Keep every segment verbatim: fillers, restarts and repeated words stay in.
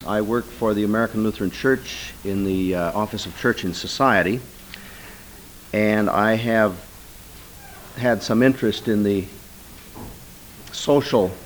I work for the American Lutheran Church in the uh, Office of Church and Society, and I have had some interest in the social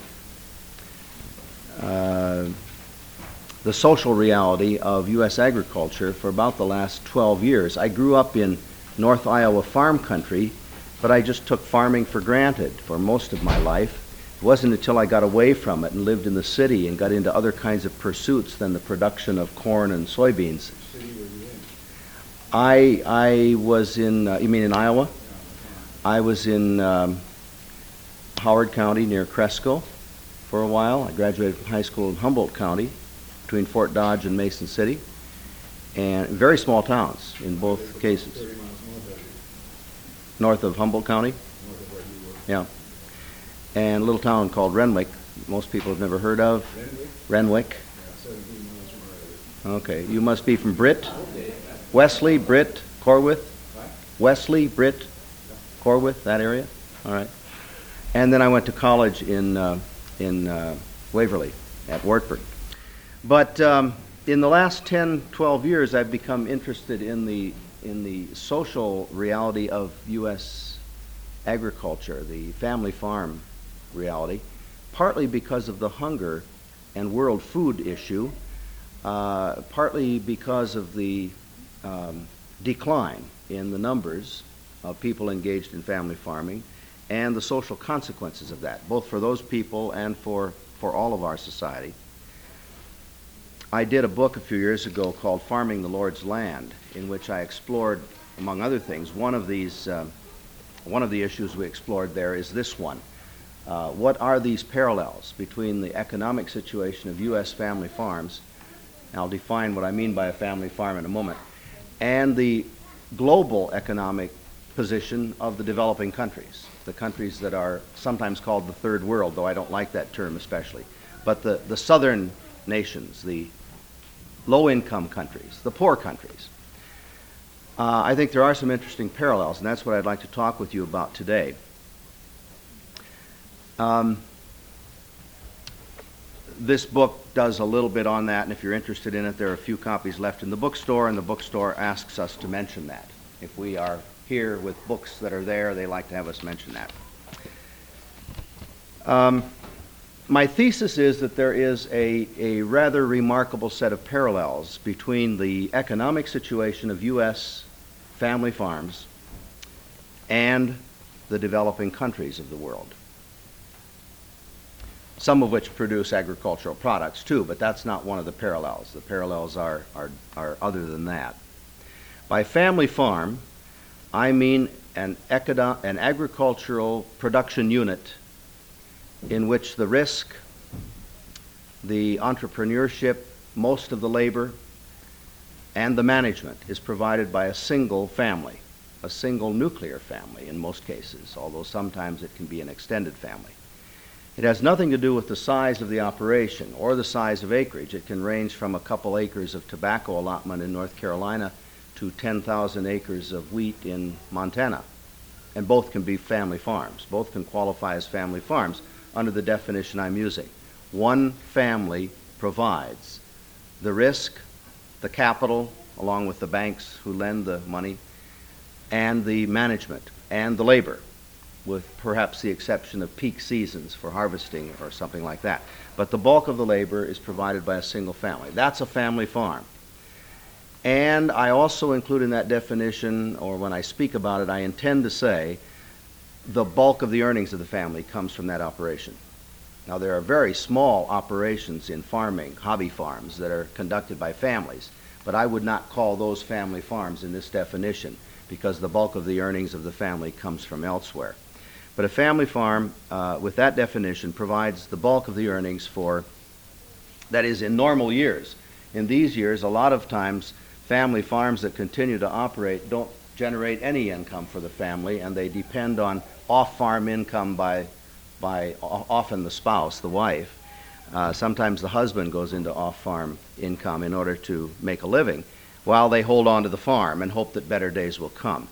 uh, the social reality of U S agriculture for about the last twelve years. I grew up in North Iowa farm country, but I just took farming for granted for most of my life. It wasn't until I got away from it and lived in the city and got into other kinds of pursuits than the production of corn and soybeans. Which city were you in? I I was in, uh, you mean in Iowa? I was in um, Howard County near Cresco for a while. I graduated from high school in Humboldt County between Fort Dodge and Mason City, and very small towns in both cases. thirty miles north of you, North of Humboldt County? north of where you were. Yeah. And a little town called Renwick, most people have never heard of. Renwick? Renwick. Yeah, seventeen miles from where I live. Okay. You must be from Britt? Wesley, Britt, Corwith? What? Wesley, Britt, Corwith, that area? All right. And then I went to college in uh, in uh, Waverly at Wartburg. But um, in the last ten, twelve years, I've become interested in the in the social reality of U S agriculture, the family farm reality, partly because of the hunger and world food issue, uh, partly because of the um, decline in the numbers of people engaged in family farming and the social consequences of that, both for those people and for, for all of our society. I did a book a few years ago called Farming the Lord's Land, in which I explored, among other things, one of these, uh, one of the issues we explored there is this one. Uh, what are these parallels between the economic situation of U S family farms, and I'll define what I mean by a family farm in a moment, and the global economic position of the developing countries, the countries that are sometimes called the third world, though I don't like that term especially, but the, the southern nations, the low-income countries, the poor countries. Uh, I think there are some interesting parallels, and that's what I'd like to talk with you about today. Um, this book does a little bit on that, and if you're interested in it, there are a few copies left in the bookstore, and the bookstore asks us to mention that. If we are here with books that are there, they like to have us mention that. Um, My thesis is that there is a, a rather remarkable set of parallels between the economic situation of U S family farms and the developing countries of the world, some of which produce agricultural products too, but that's not one of the parallels. The parallels are, are, are other than that. By family farm, I mean an, econo- an agricultural production unit in which the risk, the entrepreneurship, most of the labor, and the management is provided by a single family, a single nuclear family in most cases, although sometimes it can be an extended family. It has nothing to do with the size of the operation or the size of acreage. It can range from a couple acres of tobacco allotment in North Carolina to ten thousand acres of wheat in Montana. And both can be family farms. Both can qualify as family farms under the definition I'm using. One family provides the risk, the capital, along with the banks who lend the money, and the management, and the labor, with perhaps the exception of peak seasons for harvesting or something like that. But the bulk of the labor is provided by a single family. That's a family farm. And I also include in that definition, or when I speak about it, I intend to say the bulk of the earnings of the family comes from that operation. Now, there are very small operations in farming, hobby farms, that are conducted by families, but I would not call those family farms in this definition because the bulk of the earnings of the family comes from elsewhere. But a family farm, uh, with that definition, provides the bulk of the earnings for, that is, in normal years. In these years, a lot of times, family farms that continue to operate don't generate any income for the family, and they depend on off-farm income by, by often the spouse, the wife. Uh, sometimes the husband goes into off-farm income in order to make a living, while they hold on to the farm and hope that better days will come.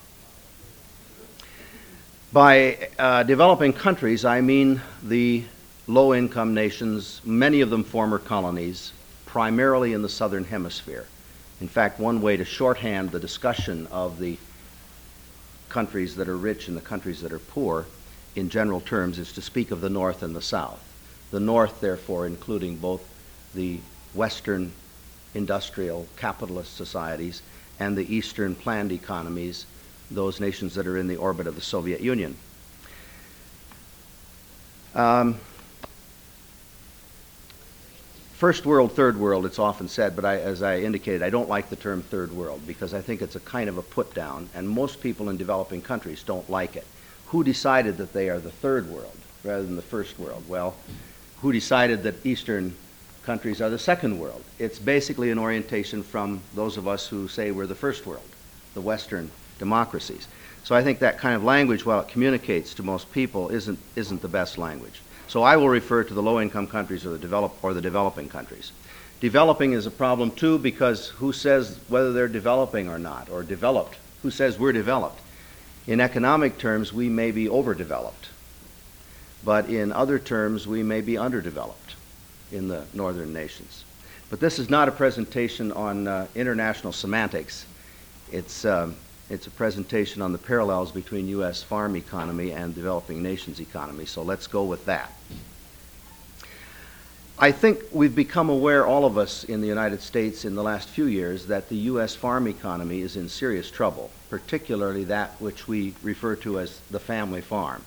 By uh, developing countries, I mean the low-income nations, many of them former colonies, primarily in the southern hemisphere. In fact, one way to shorthand the discussion of the countries that are rich and the countries that are poor in general terms is to speak of the North and the South. The North, therefore, including both the Western industrial capitalist societies and the Eastern planned economies, those nations that are in the orbit of the Soviet Union. Um, First world, third world, it's often said, but I, as I indicated, I don't like the term third world because I think it's a kind of a put down, and most people in developing countries don't like it. Who decided that they are the third world rather than the first world? Well, who decided that Eastern countries are the second world? It's basically an orientation from those of us who say we're the first world, the Western democracies. So I think that kind of language, while it communicates to most people, isn't, isn't the best language. So I will refer to the low-income countries or the develop or the developing countries. Developing is a problem too because who says whether they're developing or not, or developed? Who says we're developed? In economic terms, we may be overdeveloped, but in other terms, we may be underdeveloped in the northern nations. But this is not a presentation on uh, international semantics. It's um, It's a presentation on the parallels between U S farm economy and developing nations economy, so let's go with that. I think we've become aware, all of us in the United States in the last few years, that the U S farm economy is in serious trouble, particularly that which we refer to as the family farm.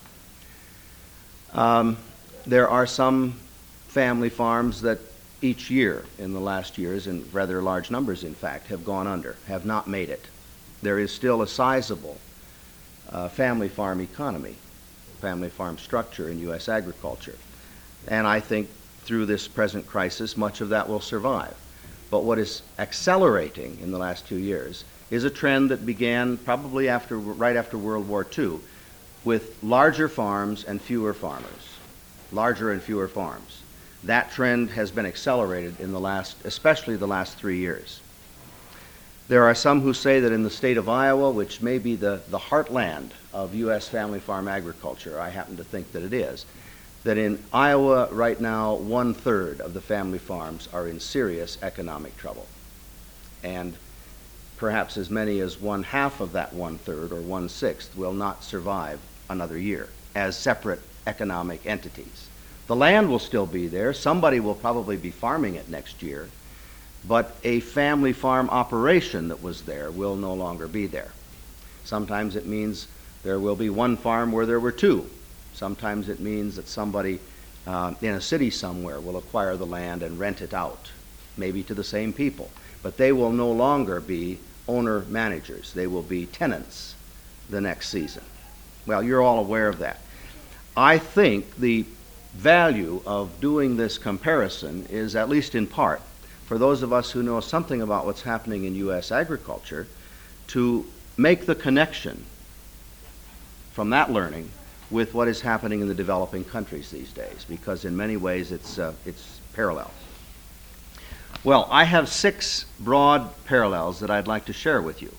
Um, there are some family farms that each year in the last years, in rather large numbers in fact, have gone under, have not made it. There is still a sizable uh, family farm economy, family farm structure in U S agriculture. And I think through this present crisis, much of that will survive. But what is accelerating in the last two years is a trend that began probably after, right after World War Two, with larger farms and fewer farmers, larger and fewer farms. That trend has been accelerated in the last, especially the last three years. There are some who say that in the state of Iowa, which may be the, the heartland of U S family farm agriculture, I happen to think that it is, that in Iowa right now, one-third of the family farms are in serious economic trouble. And perhaps as many as one-half of that one-third or one-sixth will not survive another year as separate economic entities. The land will still be there. Somebody will probably be farming it next year. But a family farm operation that was there will no longer be there. Sometimes it means there will be one farm where there were two. Sometimes it means that somebody uh, in a city somewhere will acquire the land and rent it out, maybe to the same people. But they will no longer be owner-managers. They will be tenants the next season. Well, you're all aware of that. I think the value of doing this comparison is, at least in part, for those of us who know something about what's happening in U S agriculture, to make the connection from that learning with what is happening in the developing countries these days, because in many ways it's, uh, it's parallel. Well, I have six broad parallels that I'd like to share with you.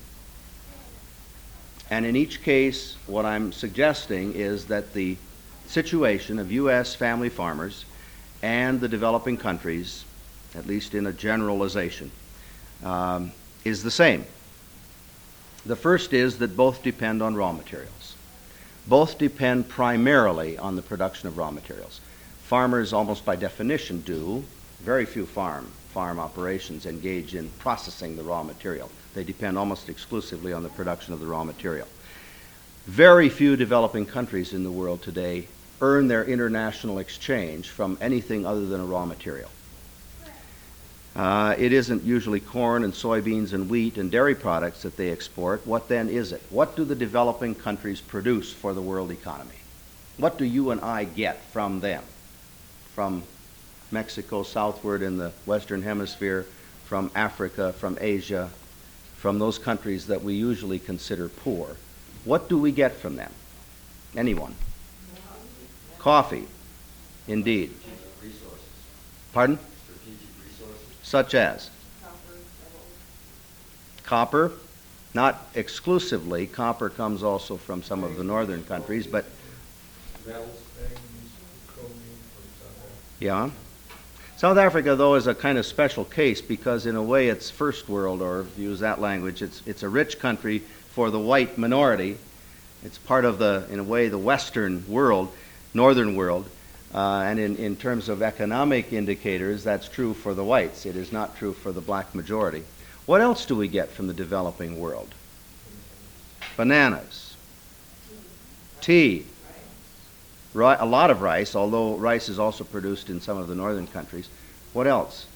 And in each case, what I'm suggesting is that the situation of U S family farmers and the developing countries, at least in a generalization, um, is the same. The first is that both depend on raw materials. Both depend primarily on the production of raw materials. Farmers, almost by definition, do. Very few farm, farm operations engage in processing the raw material. They depend almost exclusively on the production of the raw material. Very few developing countries in the world today earn their international exchange from anything other than a raw material. Uh, it isn't usually corn and soybeans and wheat and dairy products that they export. What then is it? What do the developing countries produce for the world economy? What do you and I get from them? From Mexico southward in the Western Hemisphere, from Africa, from Asia, from those countries that we usually consider poor. What do we get from them? Anyone? Coffee, indeed. Pardon? Such as? Copper, not exclusively. Copper comes also from some of the northern countries, but yeah. South Africa, though, is a kind of special case because, in a way, it's first world, or if you use that language, it's, it's a rich country for the white minority. It's part of the, in a way, the Western world, Northern world. Uh, and in, in terms of economic indicators, that's true for the whites. It is not true for the black majority. What else do we get from the developing world? Bananas, tea, ri- a lot of rice, although rice is also produced in some of the northern countries. What else?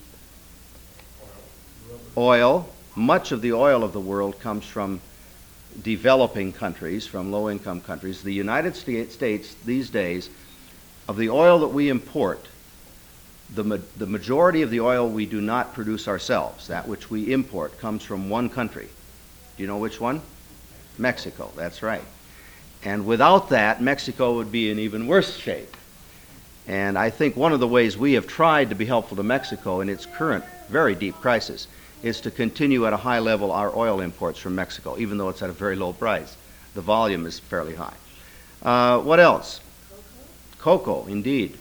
Oil. Much of the oil of the world comes from developing countries, from low-income countries. The United States these days, of the oil that we import, the, ma- the majority of the oil we do not produce ourselves. That which we import comes from one country. Do you know which one? Mexico, that's right. And without that, Mexico would be in even worse shape. And I think one of the ways we have tried to be helpful to Mexico in its current very deep crisis is to continue at a high level our oil imports from Mexico, even though it's at a very low price. The volume is fairly high. Uh, what else? Cocoa, indeed.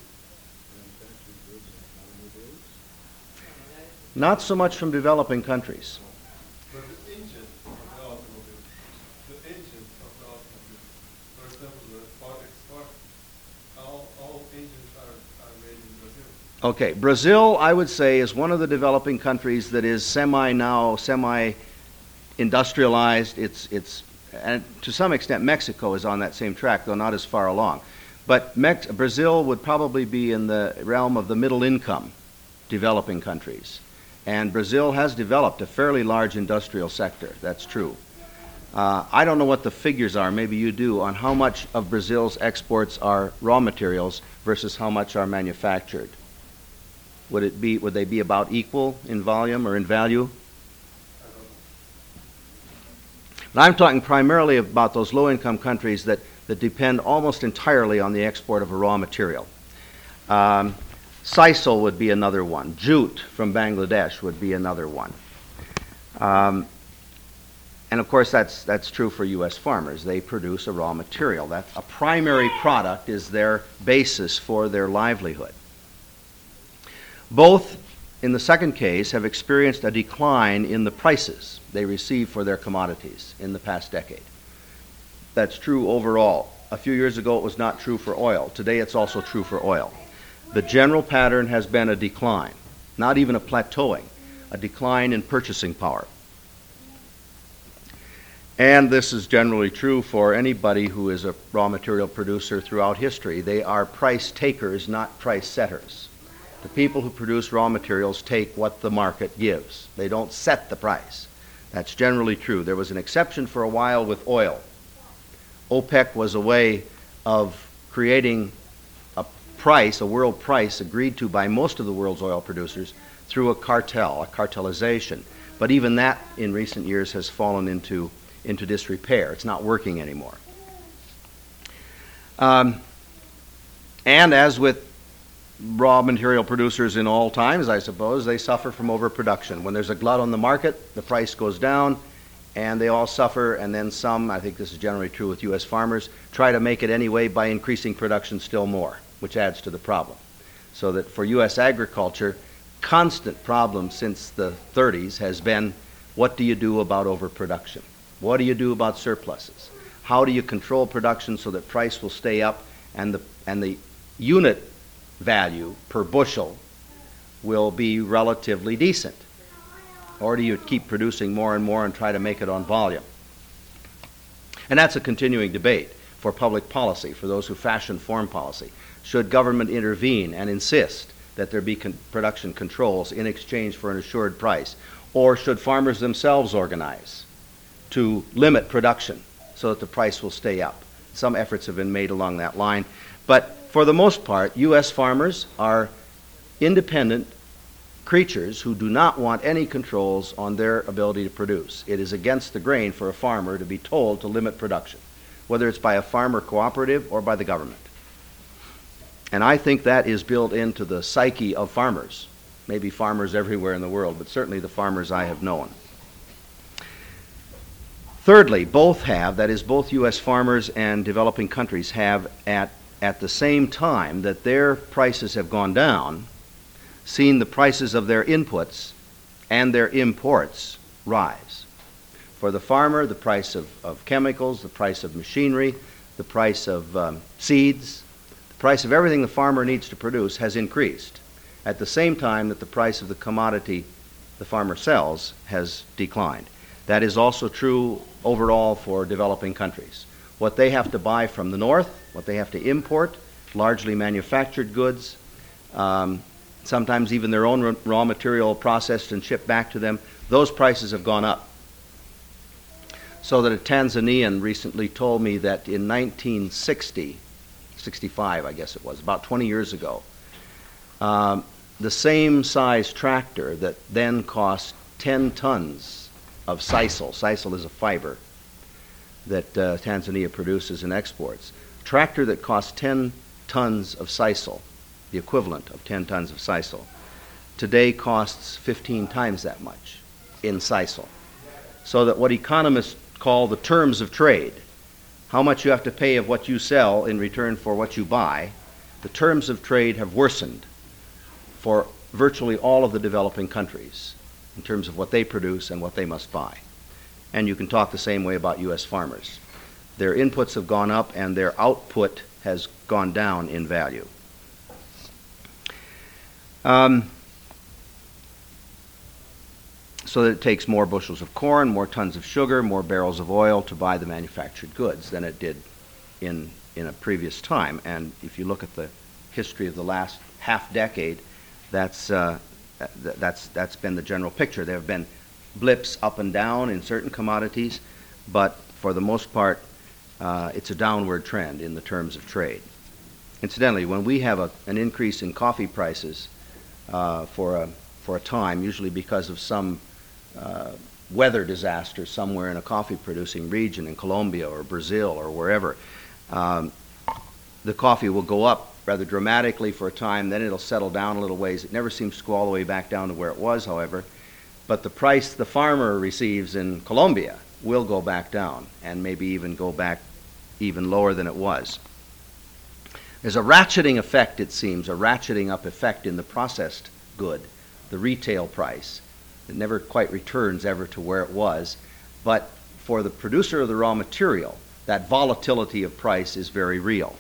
Not so much from developing countries. But the engine of the automobile, the engine of the automobile, for example, the Ford Export, all, all engines are, are made in Brazil. Okay, Brazil, I would say, is one of the developing countries that is semi now, semi-industrialized. It's, it's, and to some extent, Mexico is on that same track, though not as far along. But Mex- Brazil would probably be in the realm of the middle income developing countries. And Brazil has developed a fairly large industrial sector, that's true. Uh, I don't know what the figures are, maybe you do, on how much of Brazil's exports are raw materials versus how much are manufactured. Would it be, would they be about equal in volume or in value? But I'm talking primarily about those low-income countries that, that depend almost entirely on the export of a raw material. Um, Sisal would be another one. Jute from Bangladesh would be another one. Um, and of course, that's, that's true for U S farmers. They produce a raw material. That a primary product is their basis for their livelihood. Both, in the second case, have experienced a decline in the prices they receive for their commodities in the past decade. That's true overall. A few years ago, it was not true for oil. Today, it's also true for oil. The general pattern has been a decline, not even a plateauing, a decline in purchasing power. And this is generally true for anybody who is a raw material producer throughout history. They are price takers, not price setters. The people who produce raw materials take what the market gives. They don't set the price. That's generally true. There was an exception for a while with oil. OPEC was a way of creating a price, a world price, agreed to by most of the world's oil producers through a cartel, a cartelization. But even that, in recent years, has fallen into, into disrepair. It's not working anymore. Um, and as with raw material producers in all times, I suppose, they suffer from overproduction. When there's a glut on the market, the price goes down, and they all suffer, and then some, I think this is generally true with U S farmers, try to make it anyway by increasing production still more, which adds to the problem. So that for U S agriculture, constant problem since the thirties has been, what do you do about overproduction? What do you do about surpluses? How do you control production so that price will stay up and the, and the unit value per bushel will be relatively decent? Or do you keep producing more and more and try to make it on volume? And that's a continuing debate for public policy, for those who fashion foreign policy. Should government intervene and insist that there be con- production controls in exchange for an assured price? Or should farmers themselves organize to limit production so that the price will stay up? Some efforts have been made along that line. But for the most part, U S farmers are independent creatures who do not want any controls on their ability to produce. It is against the grain for a farmer to be told to limit production, whether it's by a farmer cooperative or by the government. And I think that is built into the psyche of farmers, maybe farmers everywhere in the world, but certainly the farmers I have known. Thirdly, both have, that is, both U S farmers and developing countries have, at, at the same time that their prices have gone down, seen the prices of their inputs and their imports rise. For the farmer, the price of, of chemicals, the price of machinery, the price of um, seeds, the price of everything the farmer needs to produce has increased at the same time that the price of the commodity the farmer sells has declined. That is also true overall for developing countries. What they have to buy from the north, what they have to import, largely manufactured goods, um, sometimes even their own raw material processed and shipped back to them, those prices have gone up. So that a Tanzanian recently told me that in nineteen sixty, sixty-five I guess it was, about twenty years ago, um, the same size tractor that then cost ten tons of sisal, sisal is a fiber that uh, Tanzania produces and exports, a tractor that cost ten tons of sisal, the equivalent of ten tons of sisal, today costs fifteen times that much in sisal. So that what economists call the terms of trade, how much you have to pay of what you sell in return for what you buy, the terms of trade have worsened for virtually all of the developing countries in terms of what they produce and what they must buy. And you can talk the same way about U S farmers. Their inputs have gone up and their output has gone down in value. Um, so that it takes more bushels of corn, more tons of sugar, more barrels of oil to buy the manufactured goods than it did in, in a previous time. And if you look at the history of the last half decade, that's, uh, th- that's, that's been the general picture. There have been blips up and down in certain commodities, but for the most part, uh, it's a downward trend in the terms of trade. Incidentally, when we have a, an increase in coffee prices uh, for, a, for a time, usually because of some uh, weather disaster somewhere in a coffee-producing region in Colombia or Brazil or wherever, um, the coffee will go up rather dramatically for a time, then it'll settle down a little ways. It never seems to go all the way back down to where it was, however. But the price the farmer receives in Colombia will go back down and maybe even go back even lower than it was. There's a ratcheting effect, it seems, a ratcheting up effect in the processed good, the retail price. It never quite returns ever to where it was. But for the producer of the raw material, that volatility of price is very real.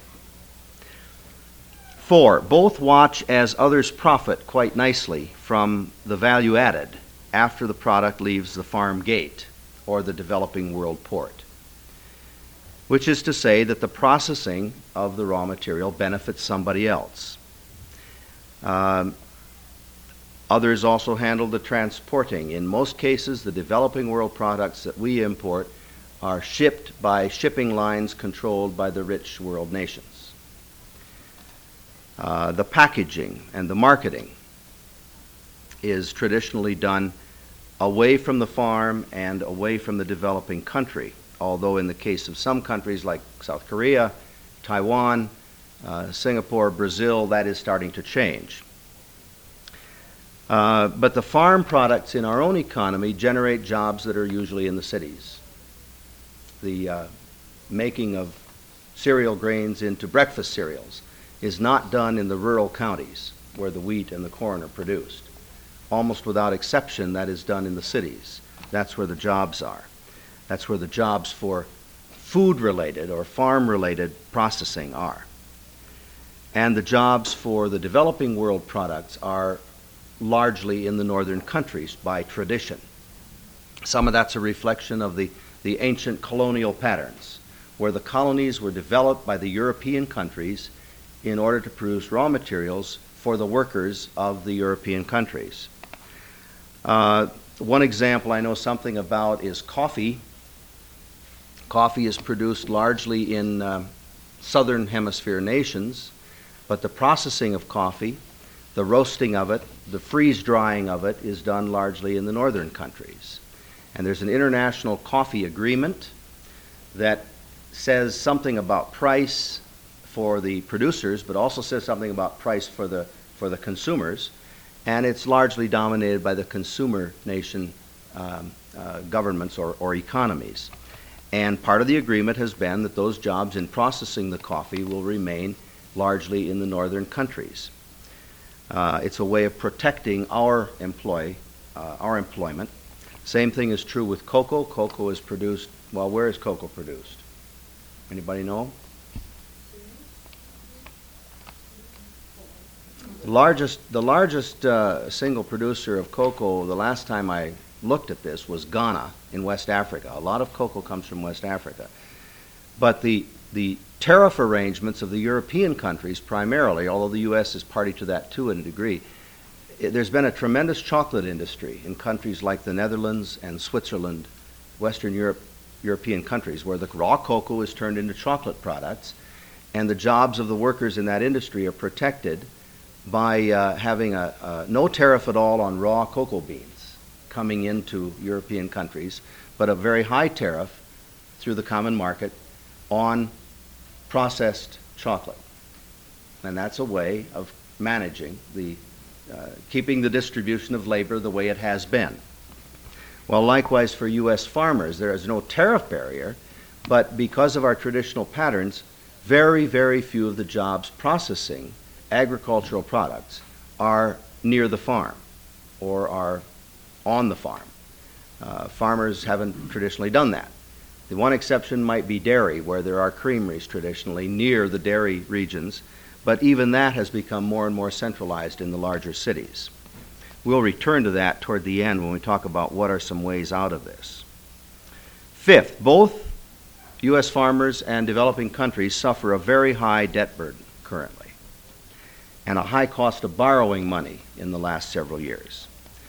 Four, both watch as others profit quite nicely from the value added after the product leaves the farm gate or the developing world port, which is to say that the processing of the raw material benefits somebody else. Um, others also handle the transporting. In most cases, the developing world products that we import are shipped by shipping lines controlled by the rich world nations. Uh, the packaging and the marketing is traditionally done away from the farm and away from the developing country, although in the case of some countries like South Korea, Taiwan, uh, Singapore, Brazil, that is starting to change. Uh, but the farm products in our own economy generate jobs that are usually in the cities. The uh, making of cereal grains into breakfast cereals is not done in the rural counties where the wheat and the corn are produced. Almost without exception, that is done in the cities. That's where the jobs are. That's where the jobs for food-related or farm-related processing are. And the jobs for the developing world products are largely in the northern countries by tradition. Some of that's a reflection of the, the ancient colonial patterns, where the colonies were developed by the European countries in order to produce raw materials for the workers of the European countries. Uh, one example I know something about is coffee. Coffee is produced largely in uh, southern hemisphere nations, but the processing of coffee, the roasting of it, the freeze drying of it is done largely in the northern countries. And there's an international coffee agreement that says something about price for the producers, but also says something about price for the for the consumers, and it's largely dominated by the consumer nation um, uh, governments or, or economies. And part of the agreement has been that those jobs in processing the coffee will remain largely in the northern countries. Uh, it's a way of protecting our employ, uh, our employment. Same thing is true with cocoa. Cocoa is produced, well, where is cocoa produced? Anybody know? The largest, the largest uh, single producer of cocoa, the last time I looked at this, was Ghana in West Africa. A lot of cocoa comes from West Africa. But the, the tariff arrangements of the European countries primarily, although the U S is party to that too in a degree, it, there's been a tremendous chocolate industry in countries like the Netherlands and Switzerland, Western Europe, European countries, where the raw cocoa is turned into chocolate products, and the jobs of the workers in that industry are protected by uh, having a, a no tariff at all on raw cocoa beans coming into European countries, but a very high tariff through the common market on processed chocolate. And that's a way of managing the, uh, keeping the distribution of labor the way it has been. Well, likewise for U S farmers, there is no tariff barrier, but because of our traditional patterns, very, very few of the jobs processing agricultural products are near the farm or are on the farm. Uh, farmers haven't traditionally done that. The one exception might be dairy, where there are creameries traditionally near the dairy regions, but even that has become more and more centralized in the larger cities. We'll return to that toward the end when we talk about what are some ways out of this. Fifth, both U S farmers and developing countries suffer a very high debt burden currently, and a high cost of borrowing money in the last several years.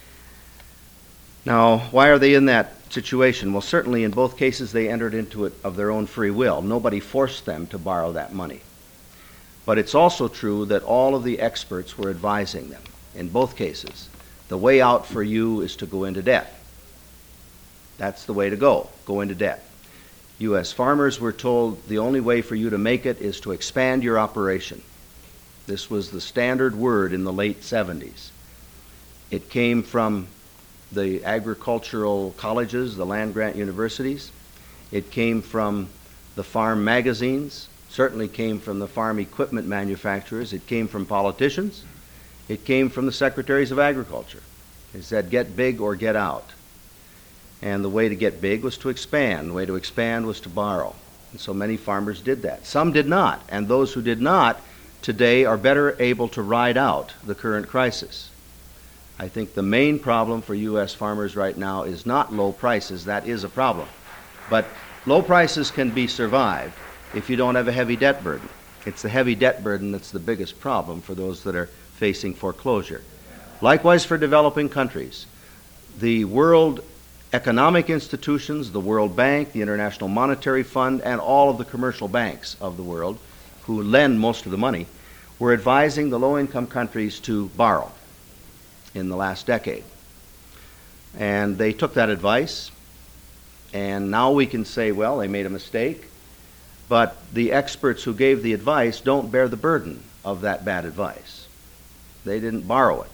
Now, why are they in that situation? Well, certainly in both cases they entered into it of their own free will. Nobody forced them to borrow that money. But it's also true that all of the experts were advising them. In both cases, the way out for you is to go into debt. That's the way to go, go into debt. U S farmers were told the only way for you to make it is to expand your operation. This was the standard word in the late seventies. It came from the agricultural colleges, the land-grant universities. It came from the farm magazines, certainly came from the farm equipment manufacturers. It came from politicians. It came from the secretaries of agriculture. It said, get big or get out. And the way to get big was to expand. The way to expand was to borrow. And so many farmers did that. Some did not, and those who did not today are better able to ride out the current crisis. I think the main problem for U S farmers right now is not low prices. That is a problem. But low prices can be survived if you don't have a heavy debt burden. It's the heavy debt burden that's the biggest problem for those that are facing foreclosure. Likewise for developing countries. The world economic institutions, the World Bank, the International Monetary Fund, and all of the commercial banks of the world, who lend most of the money, were advising the low-income countries to borrow in the last decade. And they took that advice, and now we can say, well, they made a mistake, but the experts who gave the advice don't bear the burden of that bad advice. They didn't borrow it.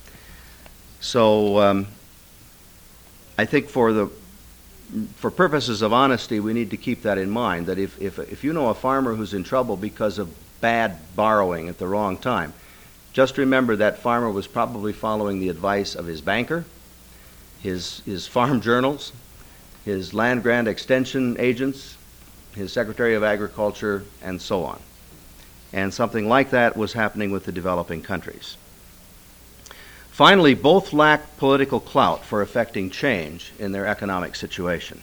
So um, I think for the for purposes of honesty, we need to keep that in mind, that if, if, if you know a farmer who's in trouble because of bad borrowing at the wrong time, just remember that farmer was probably following the advice of his banker, his, his farm journals, his land grant extension agents, his Secretary of Agriculture, and so on. And something like that was happening with the developing countries. Finally, both lack political clout for effecting change in their economic situation.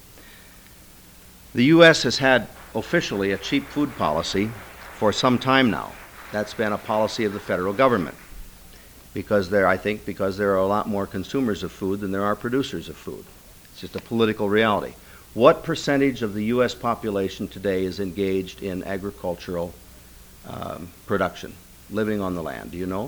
The U S has had officially a cheap food policy for some time now. That's been a policy of the federal government, because there, I think, because there are a lot more consumers of food than there are producers of food. It's just a political reality. What percentage of the U S population today is engaged in agricultural um, production, living on the land? Do you know?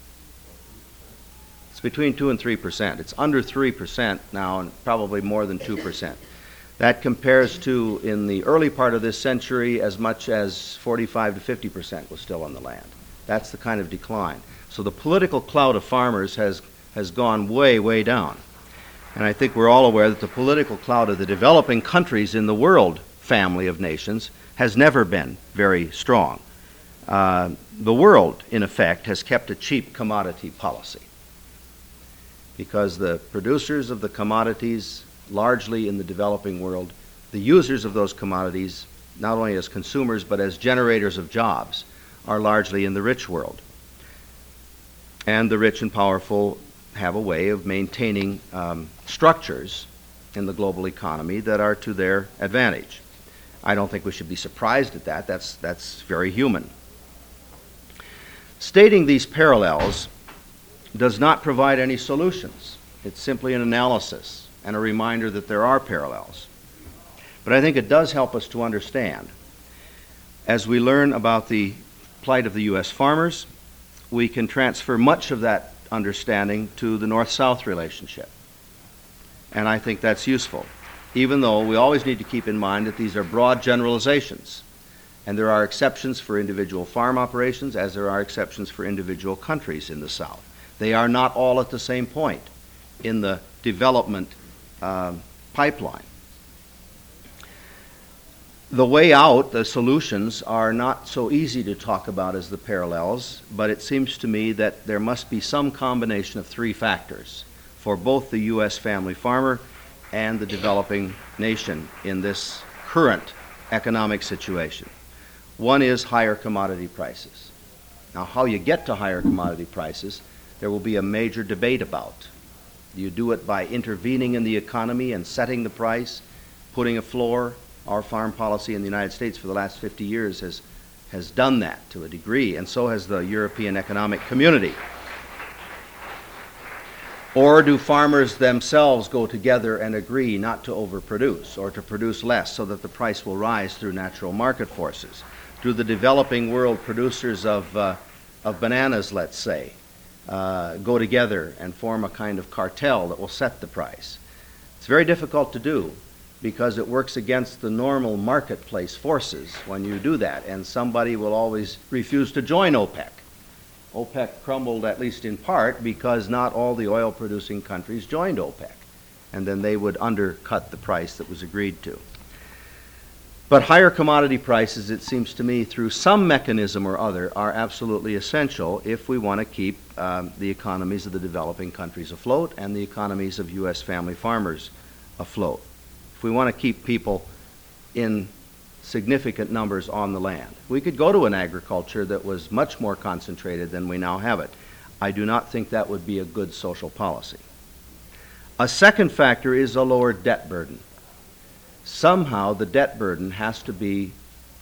It's between two and three percent. It's under three percent now, and probably more than two percent. That compares to, in the early part of this century, as much as forty-five to fifty percent was still on the land. That's the kind of decline. So the political clout of farmers has, has gone way, way down. And I think we're all aware that the political clout of the developing countries in the world family of nations has never been very strong. Uh, the world, in effect, has kept a cheap commodity policy because the producers of the commodities, largely in the developing world, the users of those commodities, not only as consumers but as generators of jobs, are largely in the rich world. And the rich and powerful have a way of maintaining um, structures in the global economy that are to their advantage. I don't think we should be surprised at that. That's, that's very human. Stating these parallels does not provide any solutions. It's simply an analysis and a reminder that there are parallels. But I think it does help us to understand. As we learn about the plight of the U S farmers, we can transfer much of that understanding to the North-South relationship. And I think that's useful, even though we always need to keep in mind that these are broad generalizations. And there are exceptions for individual farm operations, as there are exceptions for individual countries in the South. They are not all at the same point in the development uh, pipeline. The way out, the solutions, are not so easy to talk about as the parallels, but it seems to me that there must be some combination of three factors for both the U S family farmer and the developing nation in this current economic situation. One is higher commodity prices. Now, how you get to higher commodity prices, there will be a major debate about. Do you do it by intervening in the economy and setting the price, putting a floor? Our farm policy in the United States for the last fifty years has, has done that to a degree, and so has the European Economic Community. Or do farmers themselves go together and agree not to overproduce or to produce less so that the price will rise through natural market forces? Do the developing world producers of, uh, of bananas, let's say, uh, go together and form a kind of cartel that will set the price? It's very difficult to do, because it works against the normal marketplace forces when you do that, and somebody will always refuse to join OPEC. OPEC crumbled, at least in part, because not all the oil-producing countries joined OPEC, and then they would undercut the price that was agreed to. But higher commodity prices, it seems to me, through some mechanism or other, are absolutely essential if we want to keep um, the economies of the developing countries afloat and the economies of U S family farmers afloat. If we want to keep people in significant numbers on the land. We could go to an agriculture that was much more concentrated than we now have it. I do not think that would be a good social policy. A second factor is a lower debt burden. Somehow the debt burden has to be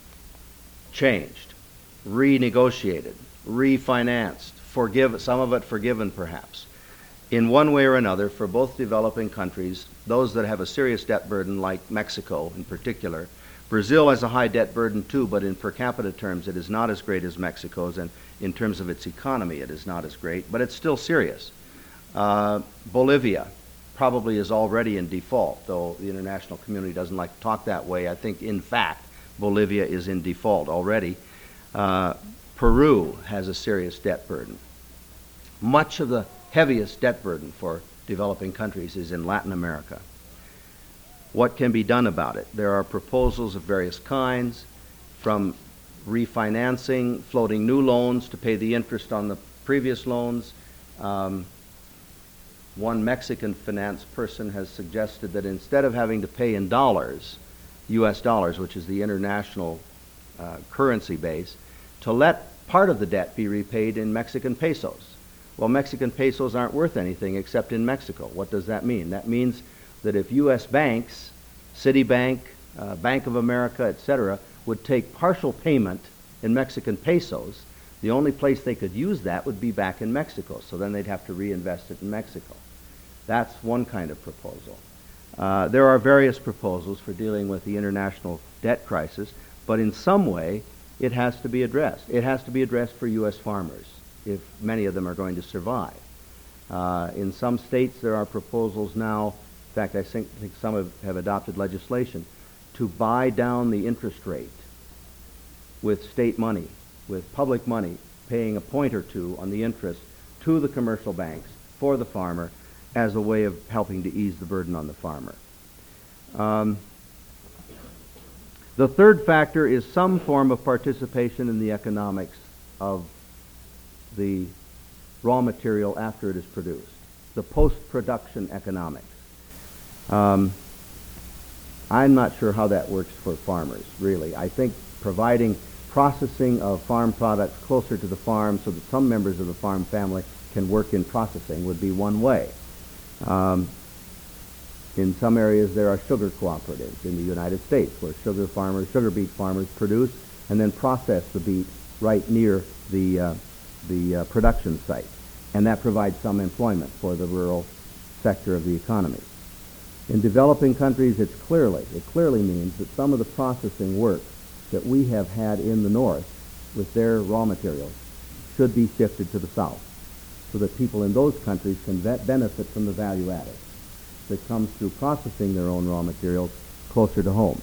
changed, renegotiated, refinanced, forgive, some of it forgiven perhaps. In one way or another, for both developing countries, those that have a serious debt burden, like Mexico in particular. Brazil has a high debt burden too, but in per capita terms it is not as great as Mexico's, and in terms of its economy it is not as great, but it's still serious. Uh, Bolivia probably is already in default, though the international community doesn't like to talk that way. I think, in fact, Bolivia is in default already. Uh, Peru has a serious debt burden. Much of the heaviest debt burden for developing countries is in Latin America. What can be done about it? There are proposals of various kinds, from refinancing, floating new loans to pay the interest on the previous loans. Um, one Mexican finance person has suggested that instead of having to pay in dollars, U S dollars, which is the international uh, currency base, to let part of the debt be repaid in Mexican pesos. Well, Mexican pesos aren't worth anything except in Mexico. What does that mean? That means that if U S banks, Citibank, uh, Bank of America, et cetera, would take partial payment in Mexican pesos, the only place they could use that would be back in Mexico. So then they'd have to reinvest it in Mexico. That's one kind of proposal. Uh, there are various proposals for dealing with the international debt crisis, but in some way it has to be addressed. It has to be addressed for U S farmers, if many of them are going to survive. Uh, in some states there are proposals now, in fact I think, think some have, have adopted legislation, to buy down the interest rate with state money, with public money, paying a point or two on the interest to the commercial banks for the farmer as a way of helping to ease the burden on the farmer. Um, The third factor is some form of participation in the economics of the raw material after it is produced, the post-production economics. Um, I'm not sure how that works for farmers, really. I think providing processing of farm products closer to the farm so that some members of the farm family can work in processing would be one way. Um, in some areas there are sugar cooperatives in the United States where sugar farmers, sugar beet farmers produce and then process the beet right near the, uh, the uh, production site. And that provides some employment for the rural sector of the economy. In developing countries, it's clearly, it clearly means that some of the processing work that we have had in the north with their raw materials should be shifted to the south so that people in those countries can be- benefit from the value added that comes through processing their own raw materials closer to home.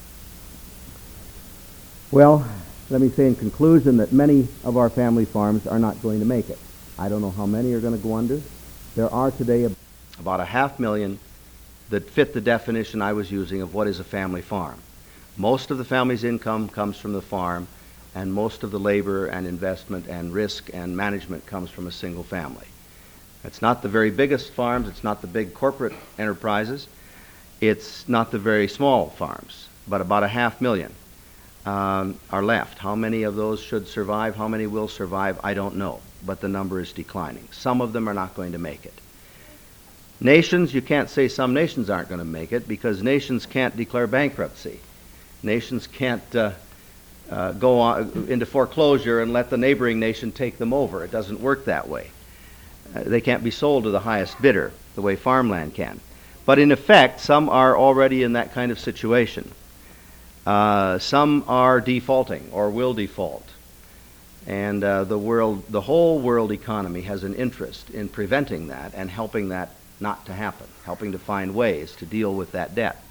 Well, let me say in conclusion that many of our family farms are not going to make it. I don't know how many are going to go under. There are today a- about a half million that fit the definition I was using of what is a family farm. Most of the family's income comes from the farm, and most of the labor and investment and risk and management comes from a single family. It's not the very biggest farms, it's not the big corporate enterprises, it's not the very small farms, but about a half million um, are left. How many of those should survive, how many will survive, I don't know, but the number is declining. Some of them are not going to make it. Nations, you can't say some nations aren't going to make it because nations can't declare bankruptcy. Nations can't uh, uh, go on into foreclosure and let the neighboring nation take them over. It doesn't work that way. Uh, they can't be sold to the highest bidder the way farmland can. But in effect, some are already in that kind of situation. Uh, some are defaulting or will default. And uh, the world, the whole world economy has an interest in preventing that and helping that not to happen, helping to find ways to deal with that debt.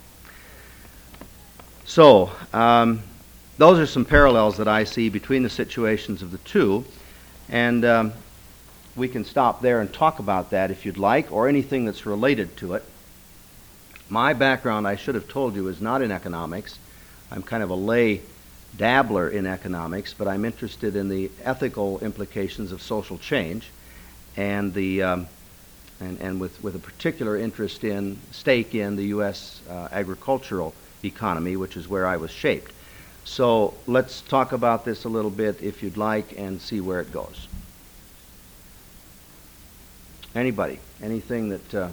So, um, those are some parallels that I see between the situations of the two, and um, we can stop there and talk about that if you'd like, or anything that's related to it. My background, I should have told you, is not in economics. I'm kind of a lay dabbler in economics, but I'm interested in the ethical implications of social change, and the um, and, and with, with a particular interest in stake in the U S uh, agricultural economy, which is where I was shaped. So let's talk about this a little bit, if you'd like, and see where it goes. Anybody? Anything that uh,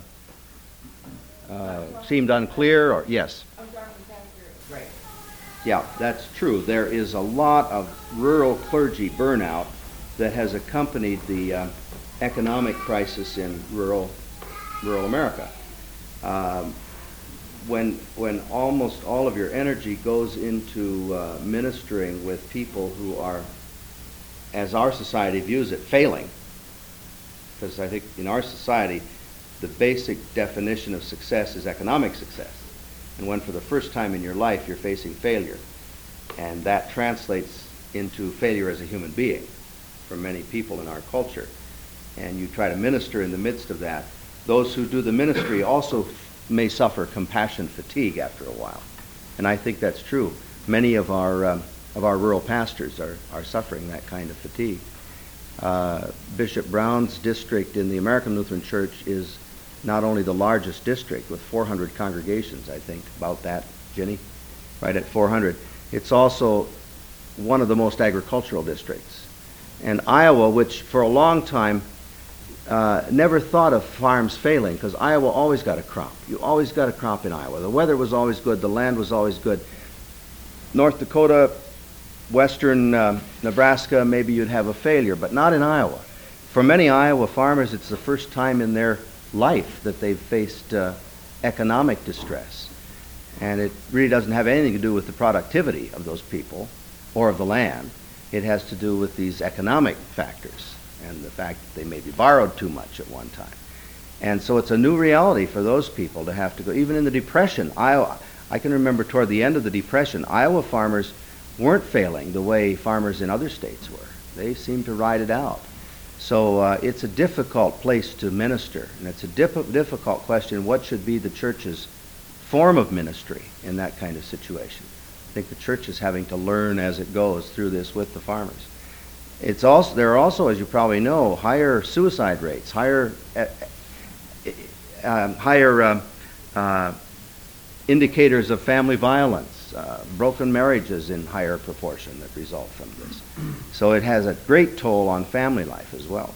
uh, seemed unclear? Or yes? Right. Yeah, that's true. There is a lot of rural clergy burnout that has accompanied the uh, economic crisis in rural rural America. Um, when when almost all of your energy goes into uh, ministering with people who are, as our society views it, failing, because I think in our society the basic definition of success is economic success. And when for the first time in your life you're facing failure, and that translates into failure as a human being for many people in our culture, and you try to minister in the midst of that, those who do the ministry also may suffer compassion fatigue after a while. And I think that's true. Many of our um, of our rural pastors are, are suffering that kind of fatigue. Uh, Bishop Brown's district in the American Lutheran Church is not only the largest district with four hundred congregations, I think, about that, Ginny, right at four hundred. It's also one of the most agricultural districts. And Iowa, which for a long time uh, never thought of farms failing, because Iowa always got a crop. You always got a crop in Iowa. The weather was always good. The land was always good. North Dakota, western uh, Nebraska, maybe you'd have a failure, but not in Iowa. For many Iowa farmers, it's the first time in their life that they've faced uh, economic distress. And it really doesn't have anything to do with the productivity of those people or of the land. It has to do with these economic factors and the fact that they maybe borrowed too much at one time. And so it's a new reality for those people to have to go. Even in the Depression, Iowa, I can remember toward the end of the Depression, Iowa farmers weren't failing the way farmers in other states were. They seemed to ride it out. So uh, it's a difficult place to minister, and it's a diff- difficult question, what should be the church's form of ministry in that kind of situation? think the church is having to learn as it goes through this with the farmers. It's also, there are also, as you probably know, higher suicide rates, higher, uh, uh, higher uh, uh, indicators of family violence, uh, broken marriages in higher proportion that result from this. So it has a great toll on family life as well.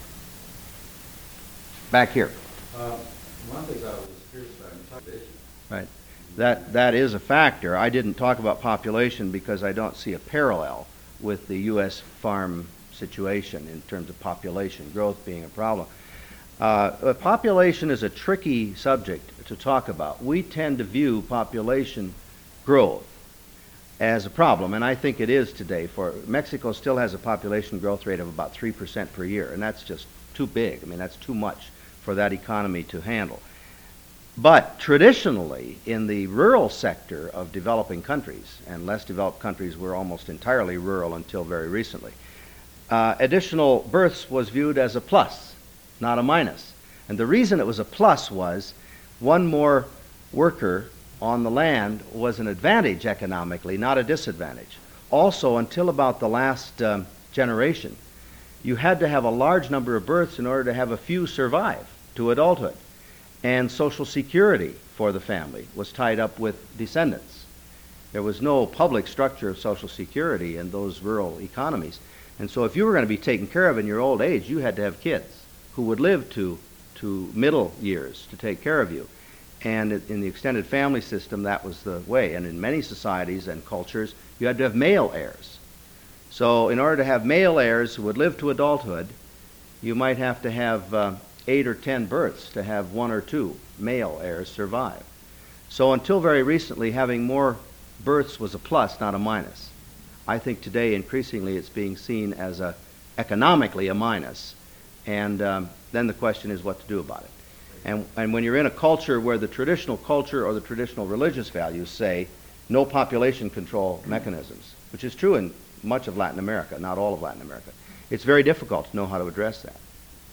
Back here. Um, one thing I was curious about, you talked about vision. Right. That, that is a factor. I didn't talk about population because I don't see a parallel with the U S farm situation in terms of population growth being a problem. Uh, population is a tricky subject to talk about. We tend to view population growth as a problem, and I think it is today. For Mexico still has a population growth rate of about three percent per year, and that's just too big. I mean, that's too much for that economy to handle. But traditionally, in the rural sector of developing countries, and less developed countries were almost entirely rural until very recently, uh, additional births was viewed as a plus, not a minus. And the reason it was a plus was one more worker on the land was an advantage economically, not a disadvantage. Also, until about the last um, generation, you had to have a large number of births in order to have a few survive to adulthood. And Social Security for the family was tied up with descendants. There was no public structure of Social Security in those rural economies. And so if you were going to be taken care of in your old age, you had to have kids who would live to, to middle years to take care of you. And in the extended family system, that was the way. And in many societies and cultures, you had to have male heirs. So in order to have male heirs who would live to adulthood, you might have to have uh, eight or ten births to have one or two male heirs survive. So until very recently, having more births was a plus, not a minus. I think today, increasingly, it's being seen as a economically a minus. And um, then the question is what to do about it. And, and when you're in a culture where the traditional culture or the traditional religious values say no population control mechanisms, which is true in much of Latin America, not all of Latin America, it's very difficult to know how to address that.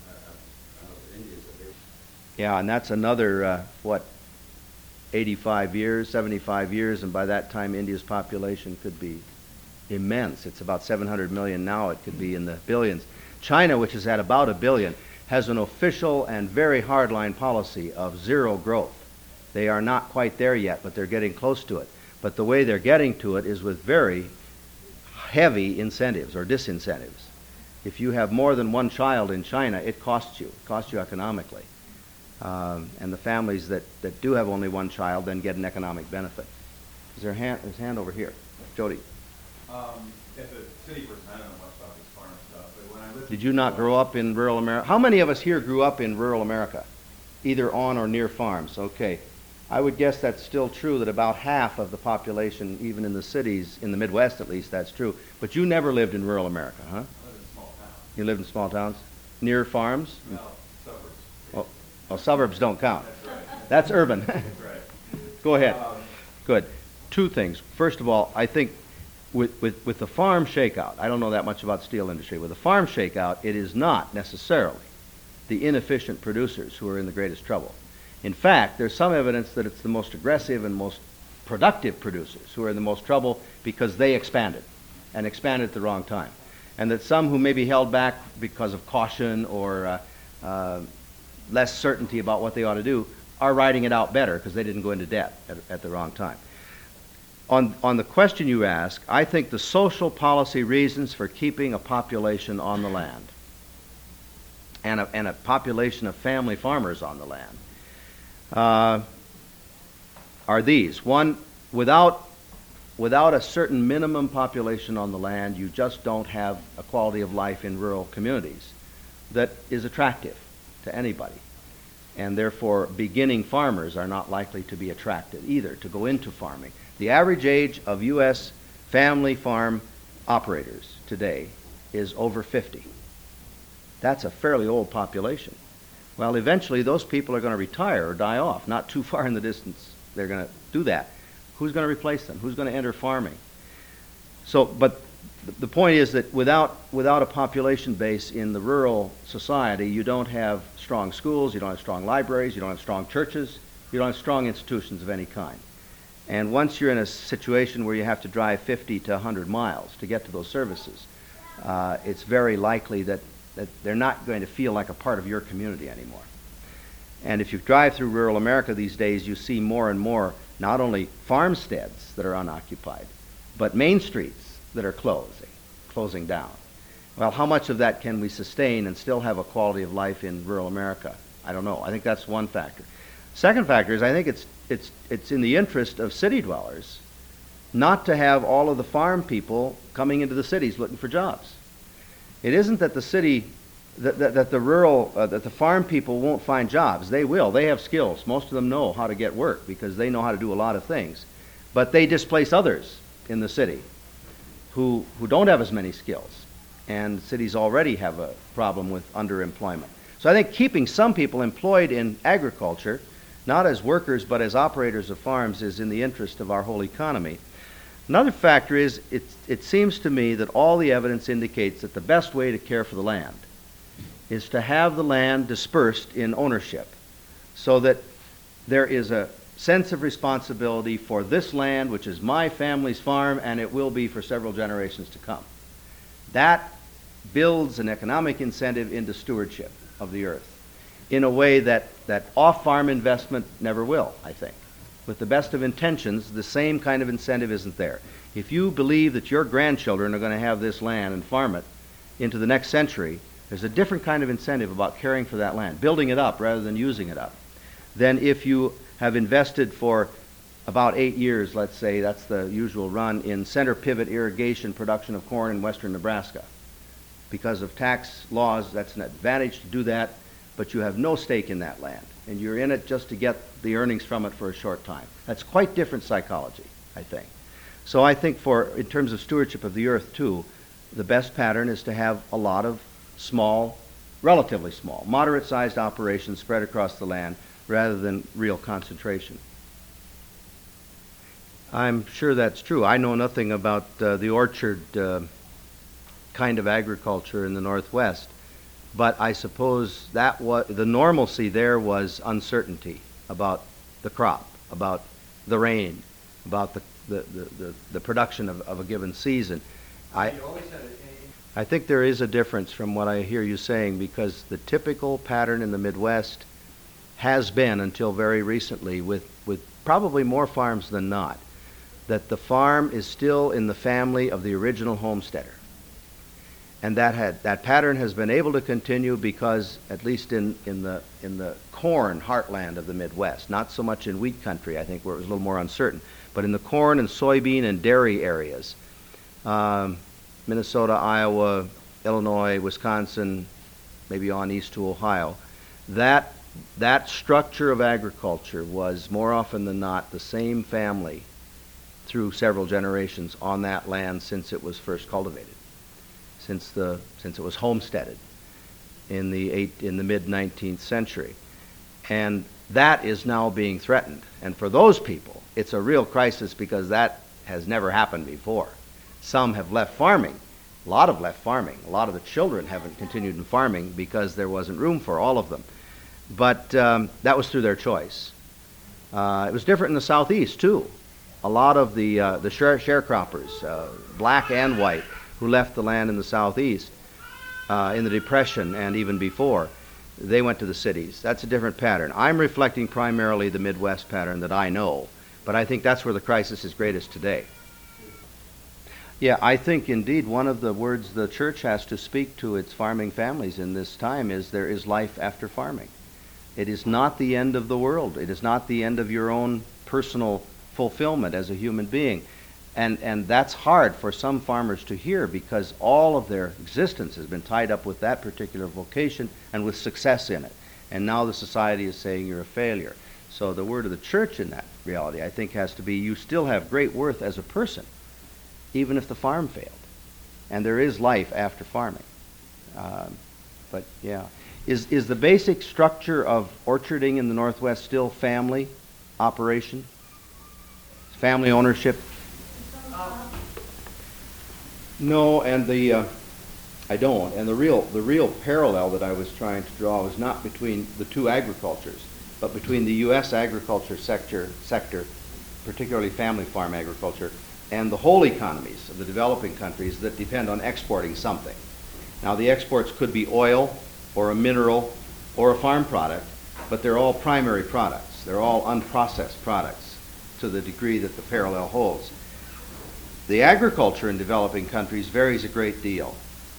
Yeah, and that's another, uh, what, eighty-five years, seventy-five years, and by that time India's population could be immense. It's about seven hundred million now. It could be in the billions. China, which is at about a billion, has an official and very hardline policy of zero growth. They are not quite there yet, but they're getting close to it. But the way they're getting to it is with very heavy incentives or disincentives. If you have more than one child in China, it costs you. It costs you economically. Um, and the families that, that do have only one child then get an economic benefit. Is there a hand, there's a hand over here? Jody. Um, as a city person, I don't know much about this farm stuff, but when I lived... Did you not grow up in rural America? How many of us here grew up in rural America, either on or near farms? Okay. I would guess that's still true, that about half of the population, even in the cities, in the Midwest at least, that's true. But you never lived in rural America, huh? I lived in small towns. You lived in small towns? Near farms? No, suburbs. Oh, oh suburbs don't count. That's right. That's urban. That's right. Go ahead. Um, Good. Two things. First of all, I think with, with, with the farm shakeout, I don't know that much about steel industry. With the farm shakeout, it is not necessarily the inefficient producers who are in the greatest trouble. In fact, there's some evidence that it's the most aggressive and most productive producers who are in the most trouble because they expanded, and expanded at the wrong time. And that some who may be held back because of caution or uh, uh, less certainty about what they ought to do are riding it out better because they didn't go into debt at, at the wrong time. On, on the question you ask, I think the social policy reasons for keeping a population on the land and a, and a population of family farmers on the land uh, are these. One, without, without a certain minimum population on the land, you just don't have a quality of life in rural communities that is attractive to anybody. And therefore, beginning farmers are not likely to be attracted either to go into farming. The average age of U S family farm operators today is over fifty. That's a fairly old population. Well, eventually those people are going to retire or die off. Not too far in the distance they're going to do that. Who's going to replace them? Who's going to enter farming? So, but the point is that without, without a population base in the rural society, you don't have strong schools, you don't have strong libraries, you don't have strong churches, you don't have strong institutions of any kind. And once you're in a situation where you have to drive fifty to one hundred miles to get to those services, uh, it's very likely that, that they're not going to feel like a part of your community anymore. And if you drive through rural America these days, you see more and more not only farmsteads that are unoccupied, but main streets that are closing, closing down. Well, how much of that can we sustain and still have a quality of life in rural America? I don't know. I think that's one factor. Second factor is I think it's, it's, it's in the interest of city dwellers not to have all of the farm people coming into the cities looking for jobs. It isn't that the city, that, that, that the rural, uh, that the farm people won't find jobs. They will. They have skills. Most of them know how to get work because they know how to do a lot of things. But they displace others in the city who, who don't have as many skills. And cities already have a problem with underemployment. So I think keeping some people employed in agriculture, not as workers but as operators of farms, is in the interest of our whole economy. Another factor is it, it seems to me that all the evidence indicates that the best way to care for the land is to have the land dispersed in ownership so that there is a sense of responsibility for this land, which is my family's farm, and it will be for several generations to come. That builds an economic incentive into stewardship of the earth in a way that, that off-farm investment never will, I think. With the best of intentions, the same kind of incentive isn't there. If you believe that your grandchildren are going to have this land and farm it into the next century, there's a different kind of incentive about caring for that land, building it up rather than using it up, than if you have invested for about eight years, let's say, that's the usual run, in center pivot irrigation production of corn in western Nebraska. Because of tax laws, that's an advantage to do that, but you have no stake in that land, and you're in it just to get the earnings from it for a short time. That's quite different psychology, I think. So I think for, in terms of stewardship of the earth too, the best pattern is to have a lot of small, relatively small, moderate-sized operations spread across the land rather than real concentration. I'm sure that's true. I know nothing about uh, the orchard uh, kind of agriculture in the Northwest, but I suppose that was, the normalcy there was uncertainty about the crop, about the rain, about the, the, the, the, the production of, of a given season. I, You always had a, I think there is a difference from what I hear you saying, because the typical pattern in the Midwest has been, until very recently, with, with probably more farms than not, that the farm is still in the family of the original homesteader. And that had, that pattern has been able to continue because, at least in, in the in the corn heartland of the Midwest, not so much in wheat country, I think, where it was a little more uncertain, but in the corn and soybean and dairy areas, um, Minnesota, Iowa, Illinois, Wisconsin, maybe on east to Ohio, that that structure of agriculture was more often than not the same family through several generations on that land since it was first cultivated, since the since it was homesteaded in the eight in the mid nineteenth century, and that is now being threatened. And for those people, it's a real crisis because that has never happened before. Some have left farming. A lot have left farming. A lot of the children haven't continued in farming because there wasn't room for all of them. But um, that was through their choice. Uh, it was different in the Southeast too. A lot of the uh, the share- sharecroppers, uh, black and white, who left the land in the Southeast uh, in the Depression and even before, they went to the cities. That's a different pattern. I'm reflecting primarily the Midwest pattern that I know, but I think that's where the crisis is greatest today. Yeah, I think indeed one of the words the church has to speak to its farming families in this time is there is life after farming. It is not the end of the world. It is not the end of your own personal fulfillment as a human being. And, and that's hard for some farmers to hear because all of their existence has been tied up with that particular vocation and with success in it. And now the society is saying you're a failure. So the word of the church in that reality, I think, has to be you still have great worth as a person, even if the farm failed. And there is life after farming. Um, but yeah. Is, is the basic structure of orcharding in the Northwest still family operation? Family ownership? No, and the uh, I don't. And the real the real parallel that I was trying to draw was not between the two agricultures, but between the U S agriculture sector sector, particularly family farm agriculture, and the whole economies of the developing countries that depend on exporting something. Now, the exports could be oil or a mineral or a farm product, but they're all primary products. They're all unprocessed products to the degree that the parallel holds. The agriculture in developing countries varies a great deal.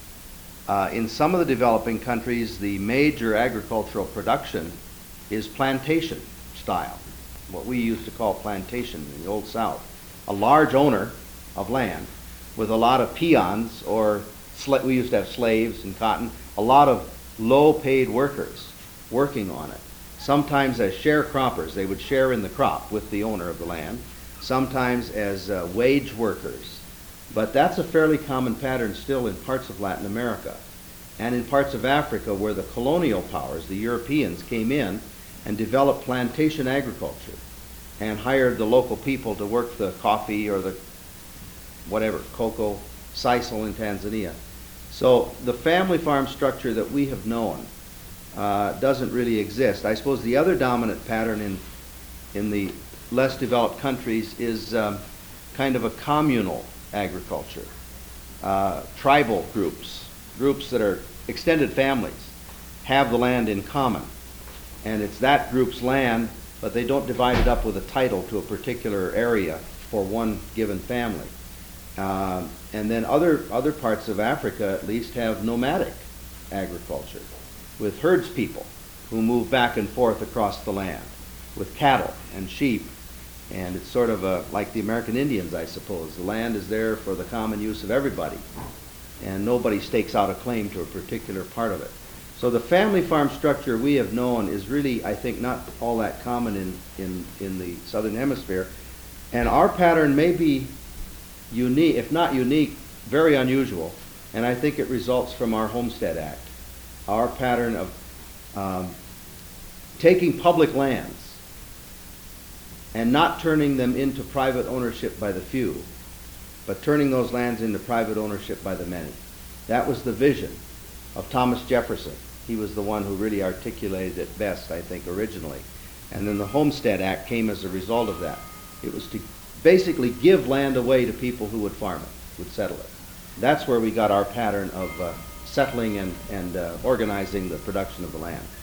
Uh, in some of the developing countries, the major agricultural production is plantation style, what we used to call plantation in the Old South. A large owner of land with a lot of peons, or sla- we used to have slaves in cotton, a lot of low-paid workers working on it. Sometimes as sharecroppers, they would share in the crop with the owner of the land, sometimes as uh, wage workers. But that's a fairly common pattern still in parts of Latin America and in parts of Africa where the colonial powers, the Europeans, came in and developed plantation agriculture and hired the local people to work the coffee or the whatever, cocoa, sisal in Tanzania. So the family farm structure that we have known uh, doesn't really exist. I suppose the other dominant pattern in, in the less developed countries is um, kind of a communal agriculture. Uh, tribal groups, groups that are extended families, have the land in common. And it's that group's land, but they don't divide it up with a title to a particular area for one given family. Uh, and then other, other parts of Africa at least have nomadic agriculture with herdspeople who move back and forth across the land with cattle and sheep. And it's sort of a, like the American Indians, I suppose. The land is there for the common use of everybody, and nobody stakes out a claim to a particular part of it. So the family farm structure we have known is really, I think, not all that common in, in, in the Southern Hemisphere. And our pattern may be unique, if not unique, very unusual. And I think it results from our Homestead Act. Our pattern of um, taking public lands and not turning them into private ownership by the few, but turning those lands into private ownership by the many. That was the vision of Thomas Jefferson. He was the one who really articulated it best, I think, originally. And then the Homestead Act came as a result of that. It was to basically give land away to people who would farm it, would settle it. That's where we got our pattern of uh, settling and, and uh, organizing the production of the land.